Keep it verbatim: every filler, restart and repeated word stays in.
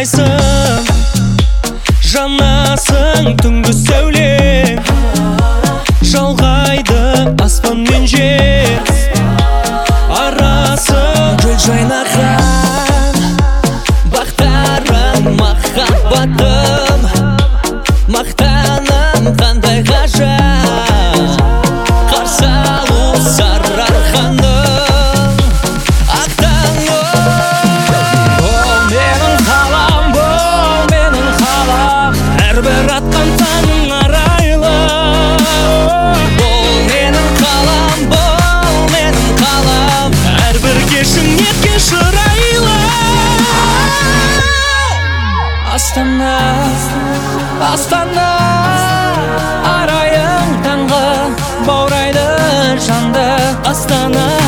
жайнайсың, жанасың түнгі сәуле, жалғайды аспан мен жер арасы. Гүл жайнаған бақтарым, махаббатым, мақтаным қандай ғажап, қарсы алу сарыарқаның ақ таңын. Бұл менің қалам, бұл менің қалам, әрбір атқан таңың арайлы. Бұл менің қалам, бұл менің қалам, әрбір кешің неткен шырайлы. Астана, Астана, арайың таңғы баурайды жанды. Астана,